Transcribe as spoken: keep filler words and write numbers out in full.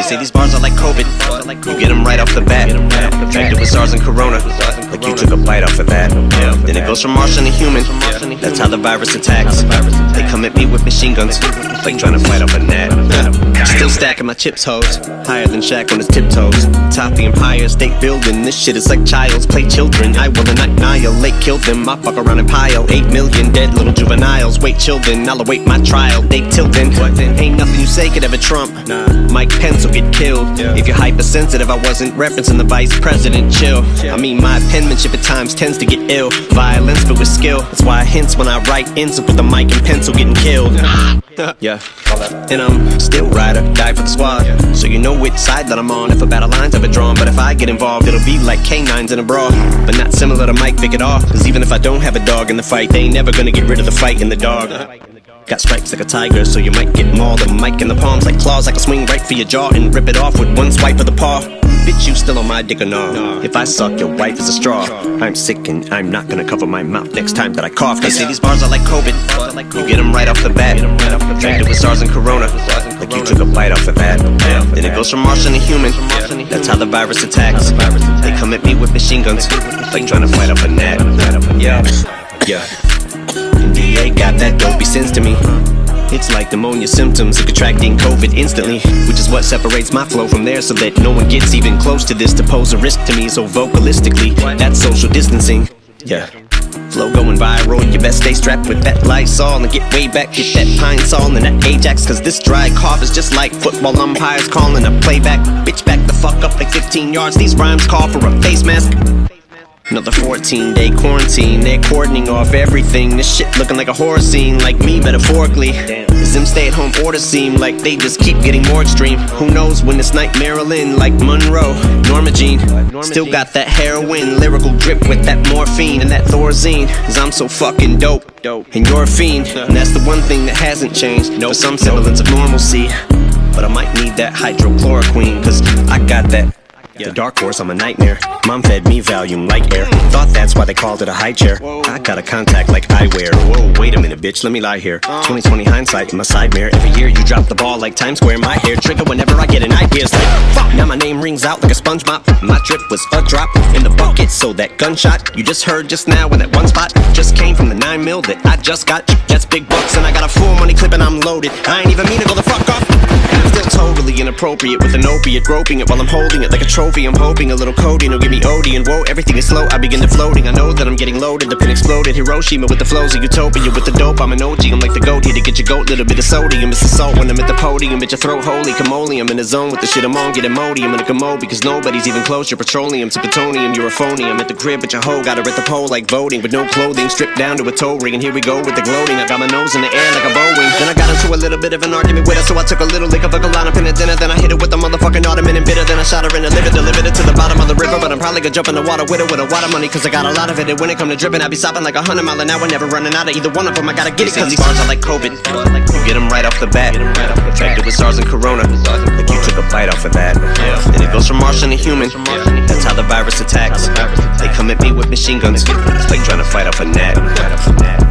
say these bars are like COVID. You get them right off the bat. Infected with SARS and Corona, like you took a bite off of that. Then it goes from Martian to human. That's how the virus attacks. They come at me with machine guns, like trying to fight off a net. Still stacking my chips, hoes, higher than Shaq on his tiptoes. Top the Empire State Building. This shit is like child's play children. I will annihilate, kill them. I fuck around and pile eight million dead little juveniles. Wait, children, I'll await my trial. They tilting. Ain't nothing you say could ever trump. Mike Pence will get killed. If you're hypersensitive, I wasn't referencing the vice president. Chill. I mean, my penmanship at times tends to get ill. Violence, but with skill. That's why I hints when I write ends up with a mic and pencil getting killed. Yeah, and I'm still ride or die for the squad. So you know which side that I'm on. If a battle line's ever drawn, but if I get involved, it'll be like canines in a brawl. But not similar to Mike Vick at all. Cause even if I don't have a dog in the fight, they ain't never gonna get rid of the fight in the dog. Got stripes like a tiger, so you might get mauled. A mic in the palms like claws, I can swing right for your jaw and rip it off with one swipe of the paw. Bitch, you still on my dick or no? If I suck, your wife is a straw. I'm sick and I'm not gonna cover my mouth next time that I cough. They say these bars are like COVID. You get them right off the bat. Infected with SARS and Corona, like you took a bite off of that. Then it goes from Martian to human. That's how the virus attacks. They come at me with machine guns, like trying to fight off a net. Yeah, yeah. D A got that dopey sense to me. It's like pneumonia symptoms of contracting COVID instantly, which is what separates my flow from theirs, so that no one gets even close to this to pose a risk to me. So vocalistically, that's social distancing. Yeah. Flow going viral, you best stay strapped with that Lysol and get way back, get that Pine Sol and that Ajax. Cause this dry cough is just like football umpires calling a playback. Bitch, back the fuck up like fifteen yards, these rhymes call for a face mask. Another fourteen day quarantine, they're cordoning off everything. This shit looking like a horror scene, like me metaphorically. Does them stay at home orders seem like they just keep getting more extreme? Who knows when it's night Maryland, like Monroe, Norma Jean. Still got that heroin, lyrical drip with that morphine and that Thorazine. Cause I'm so fucking dope, and you're a fiend. And that's the one thing that hasn't changed, for some semblance of normalcy. But I might need that hydrochloroquine, cause I got that. The dark horse, I'm a nightmare. Mom fed me Valium like air. Thought that's why they called it a high chair. I got a contact like eyewear. Whoa, wait a minute, bitch, let me lie here. twenty twenty hindsight in my side mirror. Every year you drop the ball like Times Square. My hair trigger whenever I get an idea. It's like, fuck, now my name rings out like a sponge mop. My drip was a drop in the bucket, so that gunshot you just heard just now in that one spot just came from the nine mil that I just got. That's big bucks and I got a full money clip and I'm loaded. I ain't even mean to go the fuck off. I'm still totally inappropriate with an opiate, groping it while I'm holding it like a trophy. I'm hoping a little codeine will give me O D, and whoa, everything is slow. I begin to floating. I know that I'm getting loaded. The pin exploded. Hiroshima with the flows of utopia. With the dope, I'm an O G. I'm like the goat here to get your goat. Little bit of sodium. It's the salt when I'm at the podium. Bitch, your throat holy camole. I'm in the zone with the shit I'm on. Get Imodium in a commode because nobody's even close. You're petroleum to plutonium. You're a phony. I'm at the crib, but your hoe got her at the pole like voting with no clothing, stripped down to a toe ring. And here we go with the gloating. I got my nose in the air like a Boeing. Then I got into a little bit of an argument with her, so I took a little lick of a line up in a dinner. Then I hit her with the motherfucking ottoman and bitter. Then I shot her in the liver, delivered it to the bottom of the river. But I'm probably gonna jump in the water with her with a water money, cause I got a lot of it. And when it come to dripping, I be stopping like a hundred mile an hour, never running out of either one of them. I gotta get it, cause these bars are like COVID. You get them right off the bat. Infected with SARS and Corona, like you took a bite off of that. And it goes from Martian to human. That's how the virus attacks. They come at me with machine guns, like trying to fight off a net.